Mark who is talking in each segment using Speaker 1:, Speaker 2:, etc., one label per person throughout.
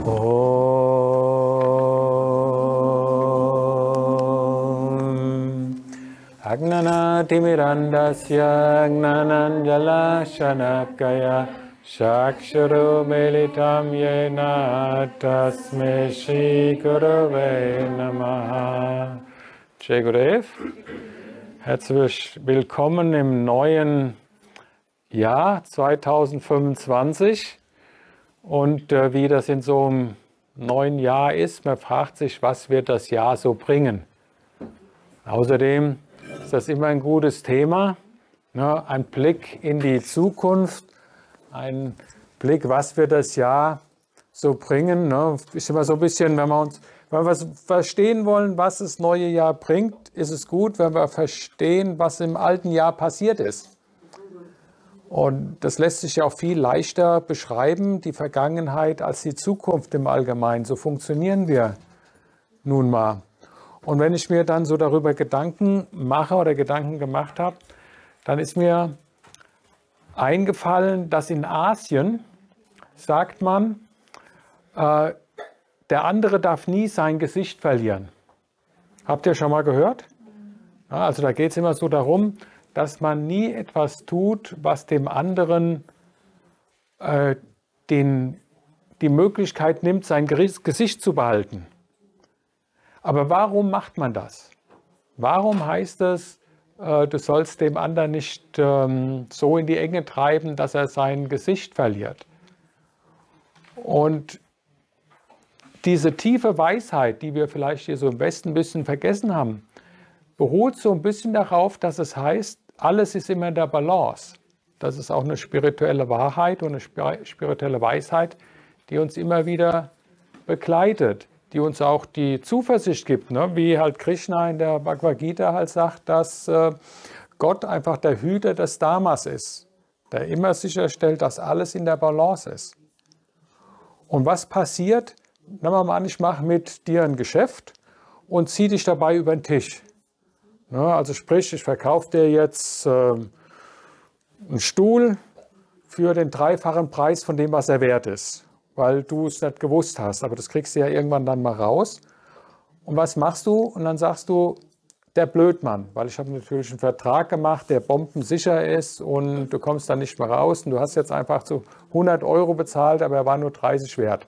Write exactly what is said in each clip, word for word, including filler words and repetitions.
Speaker 1: Om Agnanatimirandasya Gnananjala Shanakaya Shakshuru Militam Yena Tasme Shri Gurave Namaha. Jai Gurudev, herzlich willkommen im neuen Jahr zweitausendfünfundzwanzig. Und äh, wie das in so einem neuen Jahr ist, man fragt sich, was wird das Jahr so bringen? Außerdem ist das immer ein gutes Thema, ne? Ein Blick in die Zukunft, ein Blick, was wird das Jahr so bringen. Ne? Ist immer so ein bisschen, wenn wir uns, wenn wir verstehen wollen, was das neue Jahr bringt, ist es gut, wenn wir verstehen, was im alten Jahr passiert ist. Und das lässt sich ja auch viel leichter beschreiben, die Vergangenheit, als die Zukunft im Allgemeinen. So funktionieren wir nun mal. Und wenn ich mir dann so darüber Gedanken mache oder Gedanken gemacht habe, dann ist mir eingefallen, dass in Asien, sagt man, äh, der andere darf nie sein Gesicht verlieren. Habt ihr schon mal gehört? Ja, also da geht es immer so darum, dass man nie etwas tut, was dem anderen äh, den, die Möglichkeit nimmt, sein Gesicht zu behalten. Aber warum macht man das? Warum heißt es, äh, du sollst dem anderen nicht ähm, so in die Enge treiben, dass er sein Gesicht verliert? Und diese tiefe Weisheit, die wir vielleicht hier so im Westen ein bisschen vergessen haben, beruht so ein bisschen darauf, dass es heißt, alles ist immer in der Balance. Das ist auch eine spirituelle Wahrheit und eine spirituelle Weisheit, die uns immer wieder begleitet, die uns auch die Zuversicht gibt, ne? Wie halt Krishna in der Bhagavad Gita halt sagt, dass äh, Gott einfach der Hüter des Dharmas ist, der immer sicherstellt, dass alles in der Balance ist. Und was passiert, nehmen wir mal an, ich mache mit dir ein Geschäft und ziehe dich dabei über den Tisch. Also sprich, ich verkaufe dir jetzt äh, einen Stuhl für den dreifachen Preis von dem, was er wert ist, weil du es nicht gewusst hast. Aber das kriegst du ja irgendwann dann mal raus. Und was machst du? Und dann sagst du, der Blödmann, weil ich habe natürlich einen Vertrag gemacht, der bombensicher ist und du kommst dann nicht mehr raus. Und du hast jetzt einfach so hundert Euro bezahlt, aber er war nur dreißig wert.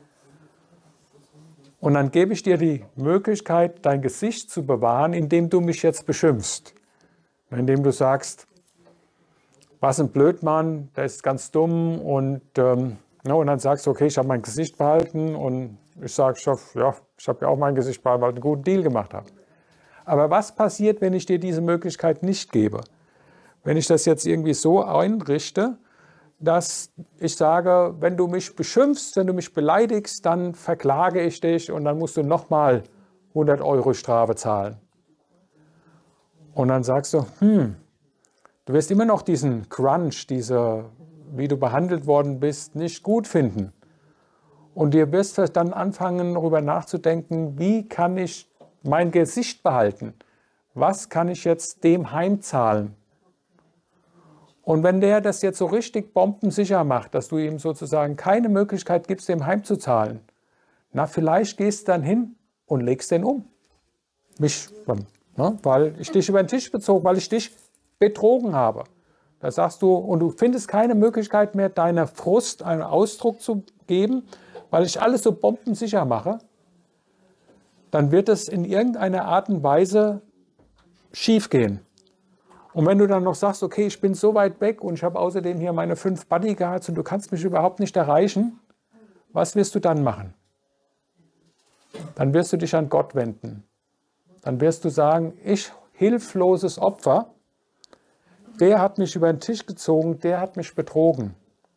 Speaker 1: Und dann gebe ich dir die Möglichkeit, dein Gesicht zu bewahren, indem du mich jetzt beschimpfst. Indem du sagst, was ein Blödmann, der ist ganz dumm. Und, ähm, ja, und dann sagst du, okay, ich habe mein Gesicht behalten. Und ich sage, ja, ich habe ja auch mein Gesicht behalten, weil ich einen guten Deal gemacht habe. Aber was passiert, wenn ich dir diese Möglichkeit nicht gebe? Wenn ich das jetzt irgendwie so einrichte, dass ich sage, wenn du mich beschimpfst, wenn du mich beleidigst, dann verklage ich dich und dann musst du nochmal hundert Euro Strafe zahlen. Und dann sagst du, hm, du wirst immer noch diesen Crunch, diese, wie du behandelt worden bist, nicht gut finden. Und dir wirst dann anfangen, darüber nachzudenken, wie kann ich mein Gesicht behalten? Was kann ich jetzt dem heimzahlen? Und wenn der das jetzt so richtig bombensicher macht, dass du ihm sozusagen keine Möglichkeit gibst, dem heimzuzahlen, na, vielleicht gehst du dann hin und legst den um. Mich, ne, weil ich dich über den Tisch bezog, weil ich dich betrogen habe. Da sagst du, und du findest keine Möglichkeit mehr, deiner Frust einen Ausdruck zu geben, weil ich alles so bombensicher mache, dann wird es in irgendeiner Art und Weise schief gehen. Und wenn du dann noch sagst, okay, ich bin so weit weg und ich habe außerdem hier meine fünf Bodyguards und du kannst mich überhaupt nicht erreichen, was wirst du dann machen? Dann wirst du dich an Gott wenden. Dann wirst du sagen, ich, hilfloses Opfer, der hat mich über den Tisch gezogen, der hat mich betrogen.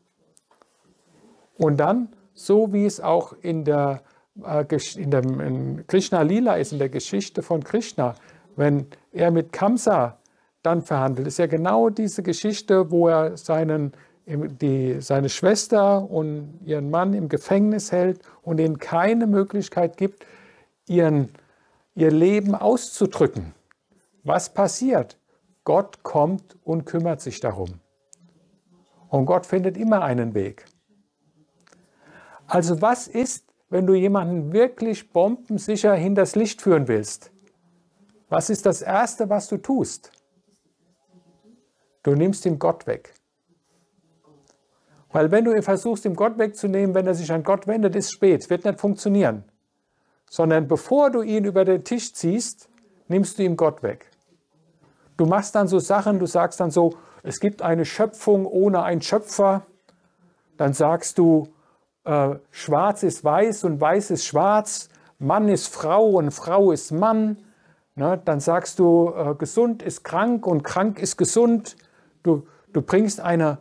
Speaker 1: Und dann, so wie es auch in der, äh, in der in Krishna Lila ist, in der Geschichte von Krishna, wenn er mit Kamsa dann verhandelt. Das ist ja genau diese Geschichte, wo er seinen, die, seine Schwester und ihren Mann im Gefängnis hält und ihnen keine Möglichkeit gibt, ihren, ihr Leben auszudrücken. Was passiert? Gott kommt und kümmert sich darum. Und Gott findet immer einen Weg. Also was ist, wenn du jemanden wirklich bombensicher hinters Licht führen willst? Was ist das Erste, was du tust? Du nimmst ihm Gott weg. Weil wenn du versuchst, ihm Gott wegzunehmen, wenn er sich an Gott wendet, ist es spät. Es wird nicht funktionieren. Sondern bevor du ihn über den Tisch ziehst, nimmst du ihm Gott weg. Du machst dann so Sachen, du sagst dann so, es gibt eine Schöpfung ohne einen Schöpfer. Dann sagst du, äh, schwarz ist weiß und weiß ist schwarz. Mann ist Frau und Frau ist Mann. Ne? Dann sagst du, äh, gesund ist krank und krank ist gesund. Du, du bringst eine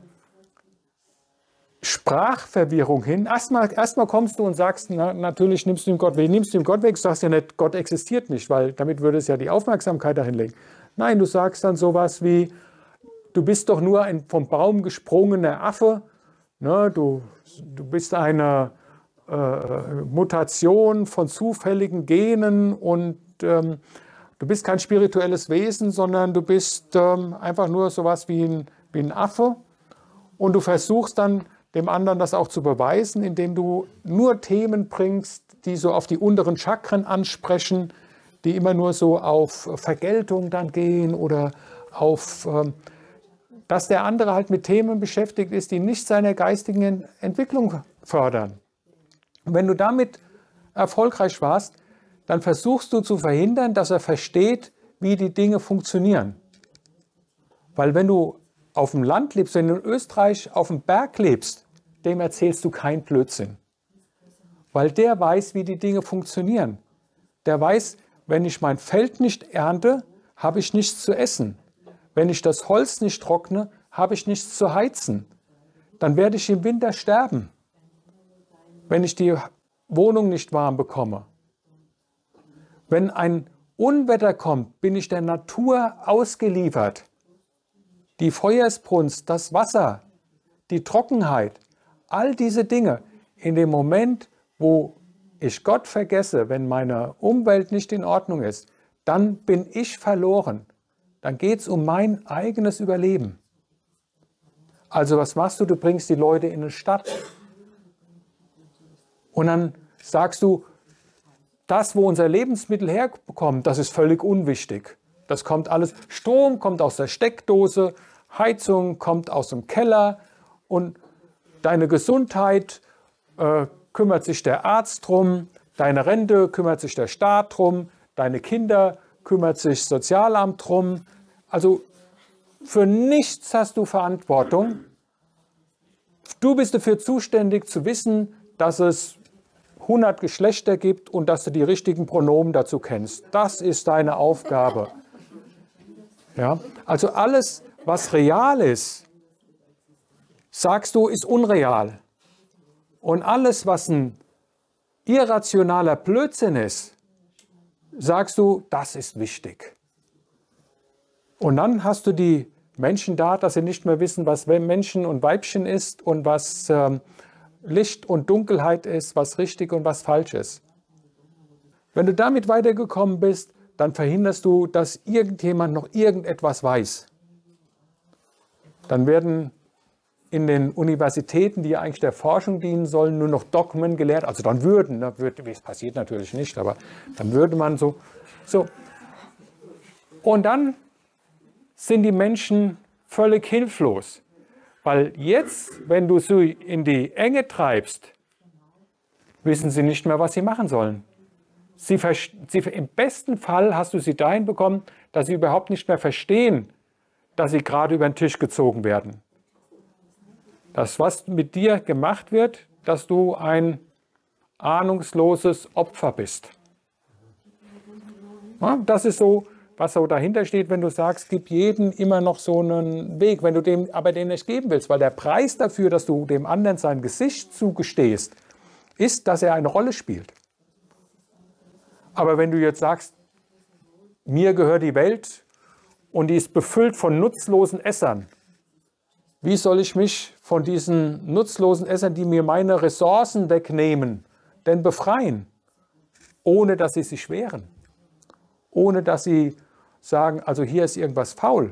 Speaker 1: Sprachverwirrung hin. Erstmal, erstmal kommst du und sagst, na, natürlich nimmst du ihm Gott weg. Nimmst du ihm Gott weg, sagst ja nicht, Gott existiert nicht, weil damit würde es ja die Aufmerksamkeit dahin legen. Nein, du sagst dann sowas wie, du bist doch nur ein vom Baum gesprungener Affe. Ne, du, du bist eine äh, Mutation von zufälligen Genen und ähm, du bist kein spirituelles Wesen, sondern du bist ähm, einfach nur sowas wie ein, wie ein Affe. Und du versuchst dann dem anderen das auch zu beweisen, indem du nur Themen bringst, die so auf die unteren Chakren ansprechen, die immer nur so auf Vergeltung dann gehen oder auf, ähm, dass der andere halt mit Themen beschäftigt ist, die nicht seine geistigen Entwicklung fördern. Und wenn du damit erfolgreich warst, dann versuchst du zu verhindern, dass er versteht, wie die Dinge funktionieren. Weil wenn du auf dem Land lebst, wenn du in Österreich auf dem Berg lebst, dem erzählst du keinen Blödsinn. Weil der weiß, wie die Dinge funktionieren. Der weiß, wenn ich mein Feld nicht ernte, habe ich nichts zu essen. Wenn ich das Holz nicht trockne, habe ich nichts zu heizen. Dann werde ich im Winter sterben, wenn ich die Wohnung nicht warm bekomme. Wenn ein Unwetter kommt, bin ich der Natur ausgeliefert. Die Feuersbrunst, das Wasser, die Trockenheit, all diese Dinge. In dem Moment, wo ich Gott vergesse, wenn meine Umwelt nicht in Ordnung ist, dann bin ich verloren. Dann geht es um mein eigenes Überleben. Also was machst du? Du bringst die Leute in eine Stadt. Und dann sagst du, das, wo unser Lebensmittel herkommt, das ist völlig unwichtig. Das kommt alles, Strom kommt aus der Steckdose, Heizung kommt aus dem Keller und deine Gesundheit äh, kümmert sich der Arzt drum, deine Rente kümmert sich der Staat drum, deine Kinder kümmert sich das Sozialamt drum. Also für nichts hast du Verantwortung. Du bist dafür zuständig zu wissen, dass es hundert Geschlechter gibt und dass du die richtigen Pronomen dazu kennst. Das ist deine Aufgabe. Ja? Also alles, was real ist, sagst du, ist unreal. Und alles, was ein irrationaler Blödsinn ist, sagst du, das ist wichtig. Und dann hast du die Menschen da, dass sie nicht mehr wissen, was Männchen und Weibchen ist und was ähm, Licht und Dunkelheit ist, was richtig und was falsch ist. Wenn du damit weitergekommen bist, dann verhinderst du, dass irgendjemand noch irgendetwas weiß. Dann werden in den Universitäten, die ja eigentlich der Forschung dienen sollen, nur noch Dogmen gelehrt. Also dann würden, das passiert natürlich nicht, aber dann würde man so, so. Und dann sind die Menschen völlig hilflos. Weil jetzt, wenn du sie in die Enge treibst, wissen sie nicht mehr, was sie machen sollen. Sie, sie, im besten Fall hast du sie dahin bekommen, dass sie überhaupt nicht mehr verstehen, dass sie gerade über den Tisch gezogen werden. Das, was mit dir gemacht wird, dass du ein ahnungsloses Opfer bist. Ja, das ist so, was so dahinter steht, wenn du sagst, gib jedem immer noch so einen Weg, wenn du dem aber den nicht geben willst, weil der Preis dafür, dass du dem anderen sein Gesicht zugestehst, ist, dass er eine Rolle spielt. Aber wenn du jetzt sagst, mir gehört die Welt und die ist befüllt von nutzlosen Essern, wie soll ich mich von diesen nutzlosen Essern, die mir meine Ressourcen wegnehmen, denn befreien, ohne dass sie sich wehren? Ohne dass sie sagen, also hier ist irgendwas faul.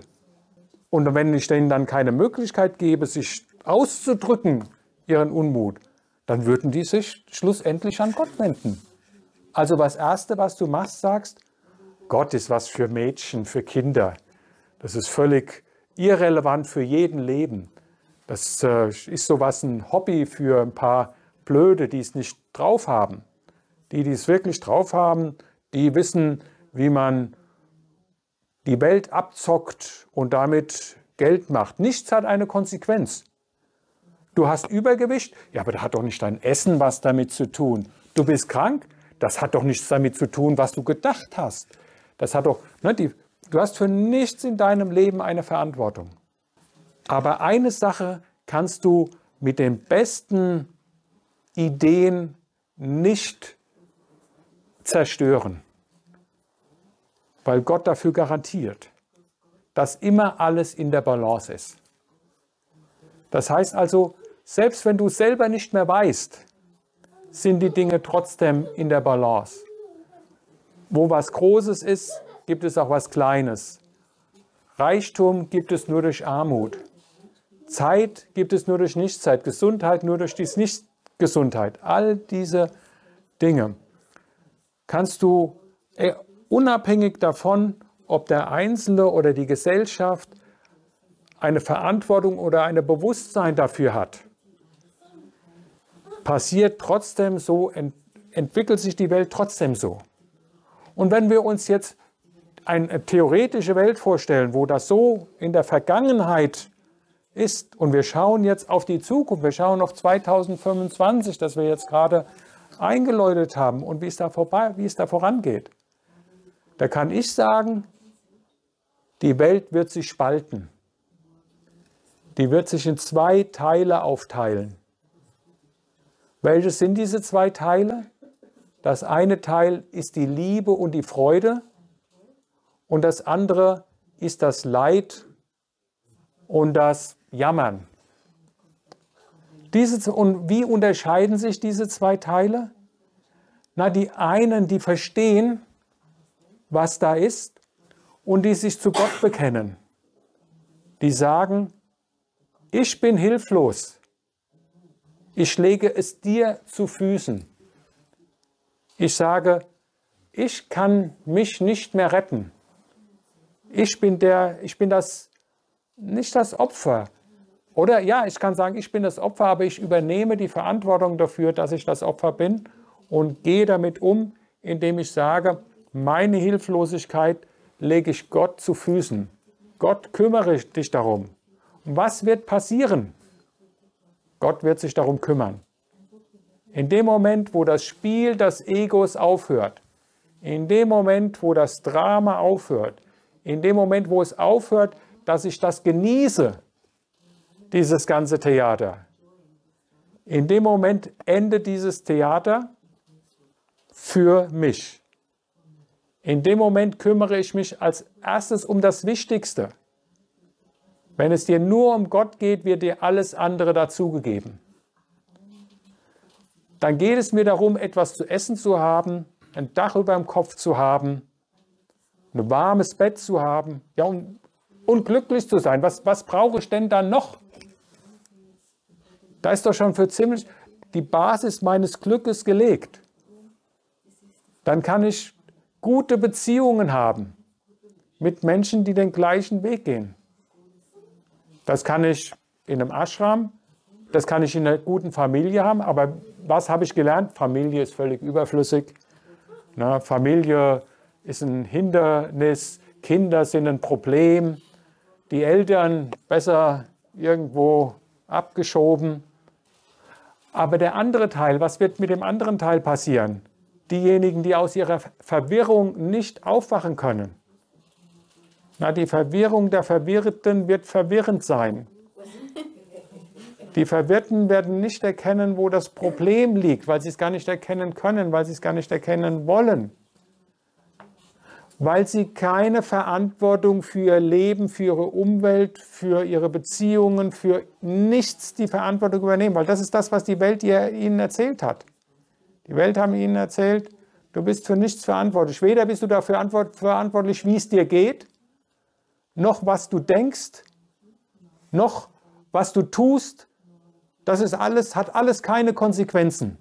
Speaker 1: Und wenn ich denen dann keine Möglichkeit gebe, sich auszudrücken, ihren Unmut, dann würden die sich schlussendlich an Gott wenden. Also das Erste, was du machst, sagst, Gott ist was für Mädchen, für Kinder. Das ist völlig irrelevant für jeden Leben. Das äh, ist sowas ein Hobby für ein paar Blöde, die es nicht drauf haben. Die, die es wirklich drauf haben, die wissen, wie man die Welt abzockt und damit Geld macht. Nichts hat eine Konsequenz. Du hast Übergewicht, ja, aber das hat doch nicht dein Essen was damit zu tun. Du bist krank, das hat doch nichts damit zu tun, was du gedacht hast. Das hat doch, ne, die, du hast für nichts in deinem Leben eine Verantwortung. Aber eine Sache kannst du mit den besten Ideen nicht zerstören, weil Gott dafür garantiert, dass immer alles in der Balance ist. Das heißt also, selbst wenn du selber nicht mehr weißt, sind die Dinge trotzdem in der Balance. Wo was Großes ist, gibt es auch was Kleines. Reichtum gibt es nur durch Armut. Zeit gibt es nur durch Nichtzeit. Gesundheit nur durch die Nichtgesundheit. All diese Dinge kannst du äh, unabhängig davon, ob der Einzelne oder die Gesellschaft eine Verantwortung oder ein Bewusstsein dafür hat, passiert trotzdem so, ent entwickelt sich die Welt trotzdem so. Und wenn wir uns jetzt eine theoretische Welt vorstellen, wo das so in der Vergangenheit ist und wir schauen jetzt auf die Zukunft, wir schauen auf zweitausendfünfundzwanzig, das wir jetzt gerade eingeläutet haben und wie es da vorbei, wie es da vorangeht, da kann ich sagen, die Welt wird sich spalten. Die wird sich in zwei Teile aufteilen. Welche sind diese zwei Teile? Das eine Teil ist die Liebe und die Freude und das andere ist das Leid und das Jammern. Diese, und wie unterscheiden sich diese zwei Teile? Na, die einen, die verstehen, was da ist und die sich zu Gott bekennen. Die sagen, ich bin hilflos. Ich lege es dir zu Füßen. Ich sage, ich kann mich nicht mehr retten. Ich bin der, ich bin das, nicht das Opfer. Oder ja, ich kann sagen, ich bin das Opfer, aber ich übernehme die Verantwortung dafür, dass ich das Opfer bin und gehe damit um, indem ich sage, meine Hilflosigkeit lege ich Gott zu Füßen. Gott, kümmere dich darum. Und was wird passieren? Gott wird sich darum kümmern. In dem Moment, wo das Spiel des Egos aufhört, in dem Moment, wo das Drama aufhört, in dem Moment, wo es aufhört, dass ich das genieße, dieses ganze Theater, in dem Moment endet dieses Theater für mich. In dem Moment kümmere ich mich als erstes um das Wichtigste. Wenn es dir nur um Gott geht, wird dir alles andere dazugegeben. Dann geht es mir darum, etwas zu essen zu haben, ein Dach über dem Kopf zu haben, ein warmes Bett zu haben, ja, und, und glücklich zu sein. Was, was brauche ich denn dann noch? Da ist doch schon für ziemlich die Basis meines Glückes gelegt. Dann kann ich gute Beziehungen haben mit Menschen, die den gleichen Weg gehen. Das kann ich in einem Ashram, das kann ich in einer guten Familie haben, aber was habe ich gelernt? Familie ist völlig überflüssig. Na, Familie ist ein Hindernis, Kinder sind ein Problem, die Eltern besser irgendwo abgeschoben. Aber der andere Teil, was wird mit dem anderen Teil passieren? Diejenigen, die aus ihrer Verwirrung nicht aufwachen können. Na, die Verwirrung der Verwirrten wird verwirrend sein. Die Verwirrten werden nicht erkennen, wo das Problem liegt, weil sie es gar nicht erkennen können, weil sie es gar nicht erkennen wollen. Weil sie keine Verantwortung für ihr Leben, für ihre Umwelt, für ihre Beziehungen, für nichts die Verantwortung übernehmen. Weil das ist das, was die Welt ihnen erzählt hat. Die Welt haben ihnen erzählt, du bist für nichts verantwortlich. Weder bist du dafür verantwortlich, wie es dir geht, noch was du denkst, noch was du tust, Das ist alles, hat alles keine Konsequenzen.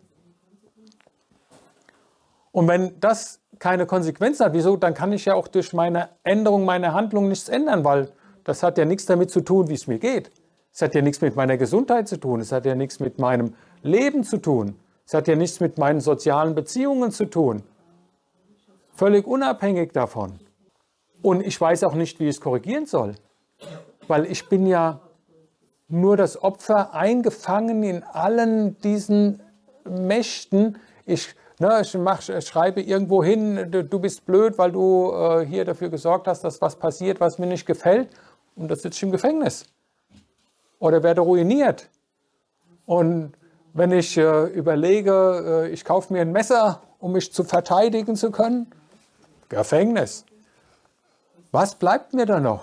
Speaker 1: Und wenn das keine Konsequenzen hat, wieso? Dann kann ich ja auch durch meine Änderung meiner Handlung nichts ändern, weil das hat ja nichts damit zu tun, wie es mir geht. Es hat ja nichts mit meiner Gesundheit zu tun. Es hat ja nichts mit meinem Leben zu tun. Es hat ja nichts mit meinen sozialen Beziehungen zu tun. Völlig unabhängig davon. Und ich weiß auch nicht, wie ich es korrigieren soll. Weil ich bin ja nur das Opfer, eingefangen in allen diesen Mächten. Ich, ne, ich, mach, ich schreibe irgendwo hin, du, du bist blöd, weil du äh, hier dafür gesorgt hast, dass was passiert, was mir nicht gefällt. Und da sitze ich im Gefängnis. Oder werde ruiniert. Und wenn ich äh, überlege, äh, ich kaufe mir ein Messer, um mich zu verteidigen zu können, Gefängnis. Was bleibt mir da noch?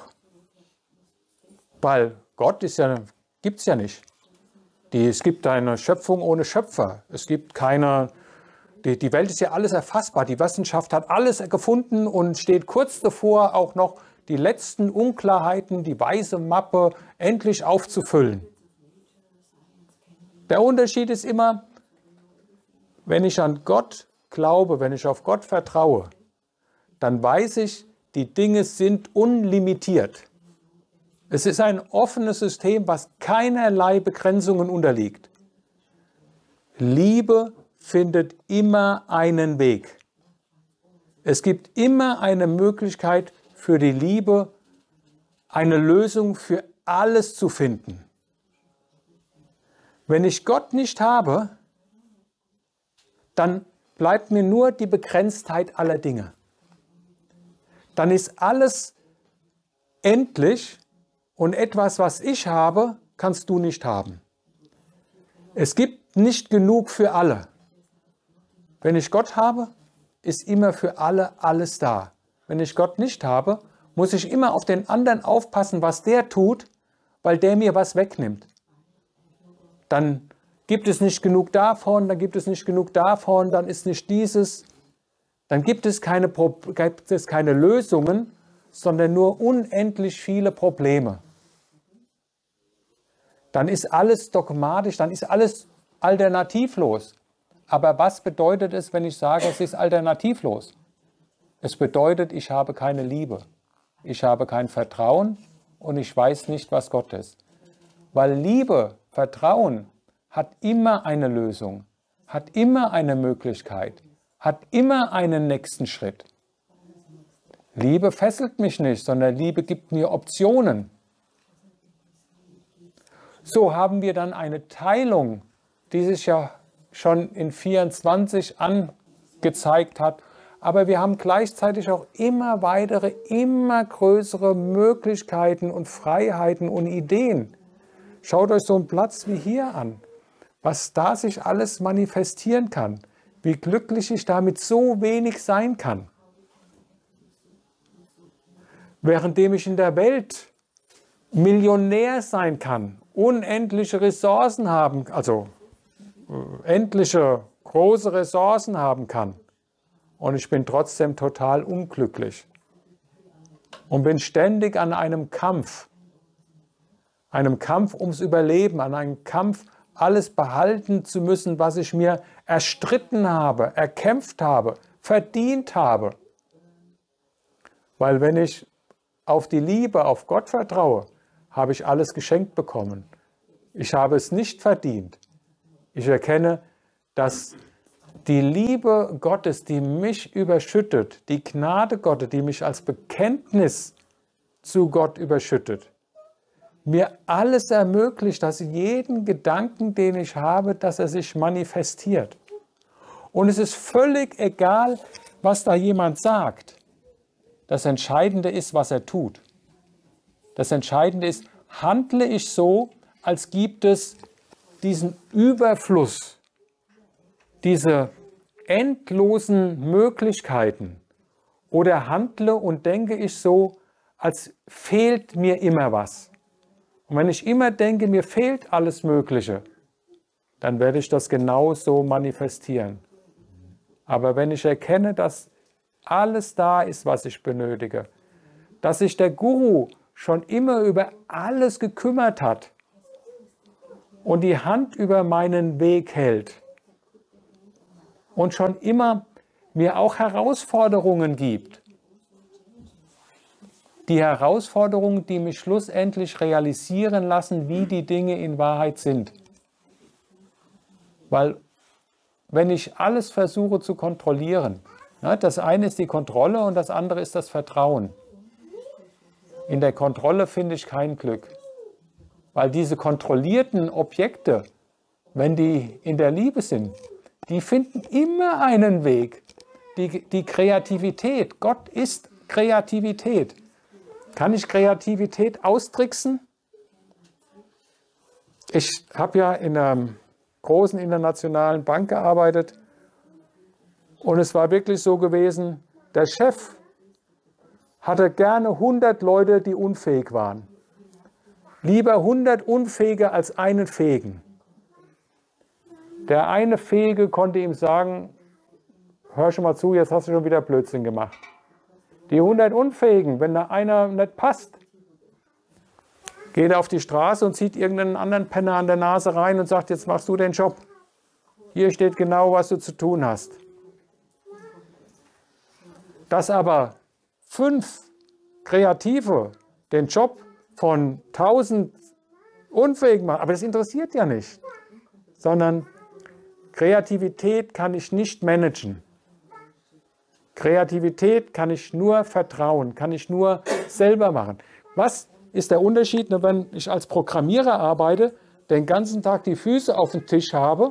Speaker 1: Weil Gott ist ja, gibt es ja nicht. Die, es gibt eine Schöpfung ohne Schöpfer. Es gibt keine, die, die Welt ist ja alles erfassbar. Die Wissenschaft hat alles gefunden und steht kurz davor, auch noch die letzten Unklarheiten, die weiße Mappe endlich aufzufüllen. Der Unterschied ist immer, wenn ich an Gott glaube, wenn ich auf Gott vertraue, dann weiß ich, die Dinge sind unlimitiert. Es ist ein offenes System, was keinerlei Begrenzungen unterliegt. Liebe findet immer einen Weg. Es gibt immer eine Möglichkeit für die Liebe, eine Lösung für alles zu finden. Wenn ich Gott nicht habe, dann bleibt mir nur die Begrenztheit aller Dinge. Dann ist alles endlich und etwas, was ich habe, kannst du nicht haben. Es gibt nicht genug für alle. Wenn ich Gott habe, ist immer für alle alles da. Wenn ich Gott nicht habe, muss ich immer auf den anderen aufpassen, was der tut, weil der mir was wegnimmt. Dann gibt es nicht genug davon, dann gibt es nicht genug davon, dann ist nicht dieses. Dann gibt es keine, gibt es keine Lösungen, sondern nur unendlich viele Probleme. Dann ist alles dogmatisch, dann ist alles alternativlos. Aber was bedeutet es, wenn ich sage, es ist alternativlos? Es bedeutet, ich habe keine Liebe, ich habe kein Vertrauen und ich weiß nicht, was Gott ist. Weil Liebe, Vertrauen hat immer eine Lösung, hat immer eine Möglichkeit, hat immer einen nächsten Schritt. Liebe fesselt mich nicht, sondern Liebe gibt mir Optionen. So haben wir dann eine Teilung, die sich ja schon in vierundzwanzig angezeigt hat, aber wir haben gleichzeitig auch immer weitere, immer größere Möglichkeiten und Freiheiten und Ideen. Schaut euch so einen Platz wie hier an, was da sich alles manifestieren kann, wie glücklich ich damit so wenig sein kann. Währenddem ich in der Welt Millionär sein kann, unendliche Ressourcen haben, also äh, endliche große Ressourcen haben kann. Und ich bin trotzdem total unglücklich und bin ständig an einem Kampf, einem Kampf ums Überleben, an einem Kampf, alles behalten zu müssen, was ich mir erstritten habe, erkämpft habe, verdient habe. Weil wenn ich auf die Liebe, auf Gott vertraue, habe ich alles geschenkt bekommen. Ich habe es nicht verdient. Ich erkenne, dass die Liebe Gottes, die mich überschüttet, die Gnade Gottes, die mich als Bekenntnis zu Gott überschüttet, mir alles ermöglicht, dass jeden Gedanken, den ich habe, dass er sich manifestiert. Und es ist völlig egal, was da jemand sagt. Das Entscheidende ist, was er tut. Das Entscheidende ist, handle ich so, als gibt es diesen Überfluss, diese endlosen Möglichkeiten, oder handle und denke ich so, als fehlt mir immer was. Und wenn ich immer denke, mir fehlt alles Mögliche, dann werde ich das genau so manifestieren. Aber wenn ich erkenne, dass alles da ist, was ich benötige, dass sich der Guru schon immer über alles gekümmert hat und die Hand über meinen Weg hält und schon immer mir auch Herausforderungen gibt. Die Herausforderungen, die mich schlussendlich realisieren lassen, wie die Dinge in Wahrheit sind. Weil wenn ich alles versuche zu kontrollieren, das eine ist die Kontrolle und das andere ist das Vertrauen. In der Kontrolle finde ich kein Glück. Weil diese kontrollierten Objekte, wenn die in der Liebe sind, die finden immer einen Weg. Die, die Kreativität, Gott ist Kreativität. Kann ich Kreativität austricksen? Ich habe ja in einer großen internationalen Bank gearbeitet und es war wirklich so gewesen, der Chef hatte gerne hundert Leute, die unfähig waren. Lieber hundert Unfähige als einen Fähigen. Der eine Fähige konnte ihm sagen, hör schon mal zu, jetzt hast du schon wieder Blödsinn gemacht. Die hundert Unfähigen, wenn da einer nicht passt, geht er auf die Straße und zieht irgendeinen anderen Penner an der Nase rein und sagt, jetzt machst du den Job. Hier steht genau, was du zu tun hast. Dass aber fünf Kreative den Job von tausend Unfähigen machen, aber das interessiert ja nicht, sondern Kreativität kann ich nicht managen. Kreativität kann ich nur vertrauen, kann ich nur selber machen. Was ist der Unterschied, wenn ich als Programmierer arbeite, den ganzen Tag die Füße auf dem Tisch habe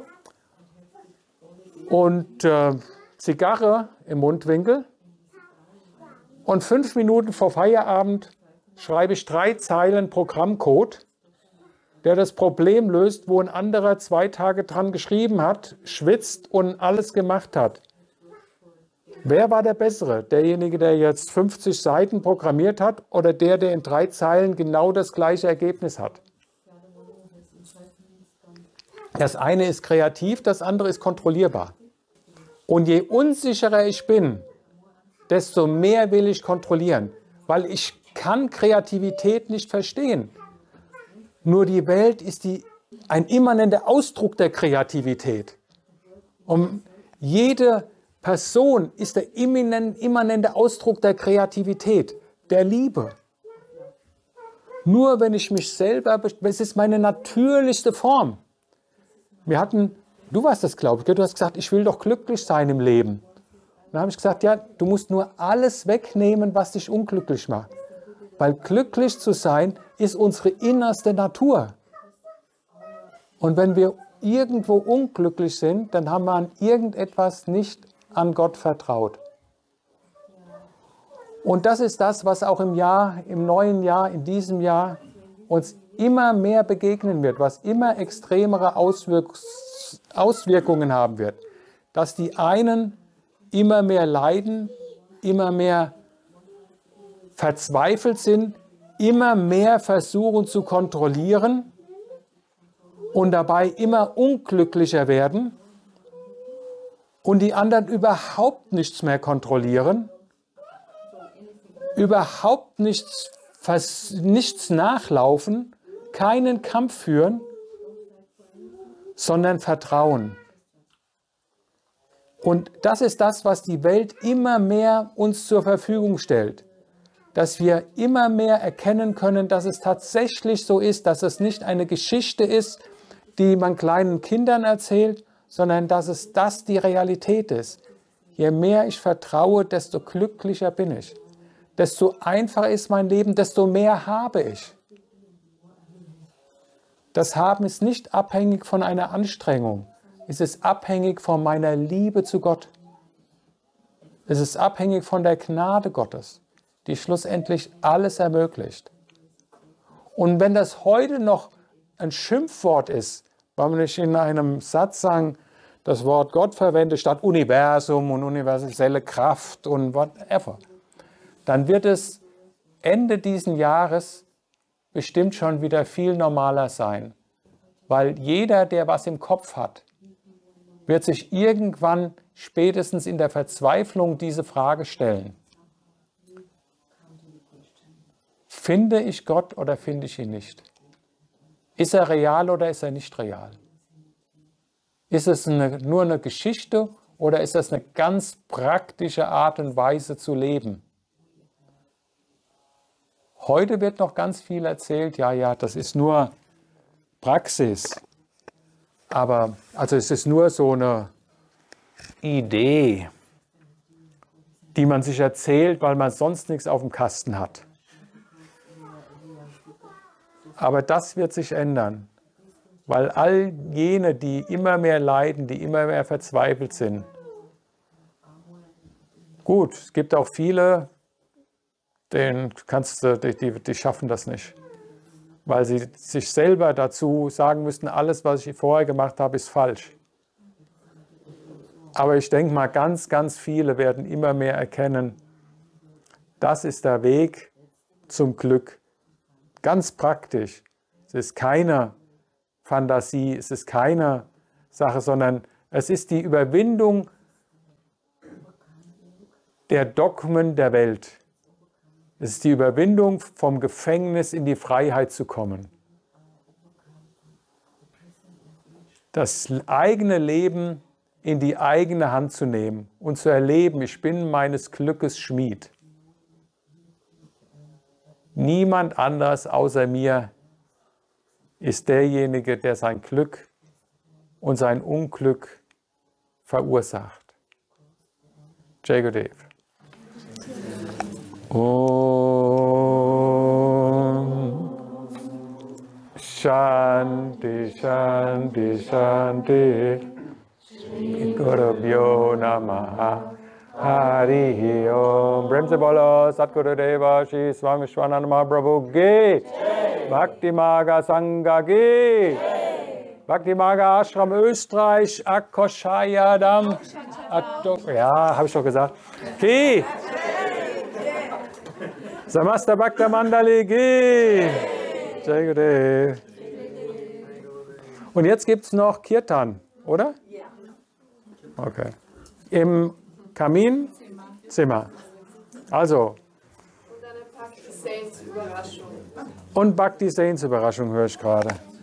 Speaker 1: und äh, Zigarre im Mundwinkel und fünf Minuten vor Feierabend schreibe ich drei Zeilen Programmcode, der das Problem löst, wo ein anderer zwei Tage dran geschrieben hat, schwitzt und alles gemacht hat. Wer war der Bessere? Derjenige, der jetzt fünfzig Seiten programmiert hat oder der, der in drei Zeilen genau das gleiche Ergebnis hat? Das eine ist kreativ, das andere ist kontrollierbar. Und je unsicherer ich bin, desto mehr will ich kontrollieren, weil ich kann Kreativität nicht verstehen. Nur die Welt ist die, ein immanenter Ausdruck der Kreativität. Und jede Person ist der immanente Ausdruck der Kreativität, der Liebe. Nur wenn ich mich selber, es ist meine natürlichste Form. Wir hatten, du warst das, glaube ich, du hast gesagt, ich will doch glücklich sein im Leben. Dann habe ich gesagt, ja, du musst nur alles wegnehmen, was dich unglücklich macht. Weil glücklich zu sein, ist unsere innerste Natur. Und wenn wir irgendwo unglücklich sind, dann haben wir an irgendetwas nicht an Gott vertraut. Und das ist das, was auch im Jahr, im neuen Jahr, in diesem Jahr uns immer mehr begegnen wird, was immer extremere Auswirk- Auswirkungen haben wird. Dass die einen immer mehr leiden, immer mehr verzweifelt sind, immer mehr versuchen zu kontrollieren und dabei immer unglücklicher werden und die anderen überhaupt nichts mehr kontrollieren, überhaupt nichts, nichts nachlaufen, keinen Kampf führen, sondern Vertrauen. Und das ist das, was die Welt immer mehr uns zur Verfügung stellt. Dass wir immer mehr erkennen können, dass es tatsächlich so ist, dass es nicht eine Geschichte ist, die man kleinen Kindern erzählt, sondern dass es das die Realität ist. Je mehr ich vertraue, desto glücklicher bin ich. Desto einfacher ist mein Leben, desto mehr habe ich. Das Haben ist nicht abhängig von einer Anstrengung. Es ist abhängig von meiner Liebe zu Gott. Es ist abhängig von der Gnade Gottes, die schlussendlich alles ermöglicht. Und wenn das heute noch ein Schimpfwort ist, weil ich in einem Satz sagen, das Wort Gott verwende statt Universum und universelle Kraft und whatever, dann wird es Ende dieses Jahres bestimmt schon wieder viel normaler sein. Weil jeder, der was im Kopf hat, wird sich irgendwann spätestens in der Verzweiflung diese Frage stellen. Finde ich Gott oder finde ich ihn nicht? Ist er real oder ist er nicht real? Ist es eine, nur eine Geschichte oder ist das eine ganz praktische Art und Weise zu leben? Heute wird noch ganz viel erzählt, ja, ja, das ist nur Praxis. Aber, also es ist nur so eine Idee, die man sich erzählt, weil man sonst nichts auf dem Kasten hat. Aber das wird sich ändern, weil all jene, die immer mehr leiden, die immer mehr verzweifelt sind. Gut, es gibt auch viele, denen kannst du, die, die, die schaffen das nicht, weil sie sich selber dazu sagen müssten, alles, was ich vorher gemacht habe, ist falsch. Aber ich denke mal, ganz, ganz viele werden immer mehr erkennen, das ist der Weg zum Glück. Ganz praktisch. Es ist keine Fantasie, es ist keine Sache, sondern es ist die Überwindung der Dogmen der Welt. Es ist die Überwindung, vom Gefängnis in die Freiheit zu kommen. Das eigene Leben in die eigene Hand zu nehmen und zu erleben, ich bin meines Glückes Schmied. Niemand anders außer mir ist derjenige, der sein Glück und sein Unglück verursacht. Jai Gurudev. Om Shanti, Shanti, Shanti. Gurubhyo Namaha. Hari Om. Prem se bolo Satgurudeva Shri Swami Shwananda Mahaprabhu Ki. Bhakti Marga Sangha Ki. Bhakti Marga Ashram Österreich. Akoshayadam. Ja, habe ich doch gesagt. Ki. Samasta Bhakta Mandali Ki. Jai Gurudev. Und jetzt gibt es noch Kirtan, oder? Ja. Okay. Im Kaminzimmer. Also.
Speaker 2: Und eine Bhakti Saints Überraschung.
Speaker 1: Und Bhakti Saints Überraschung höre ich gerade.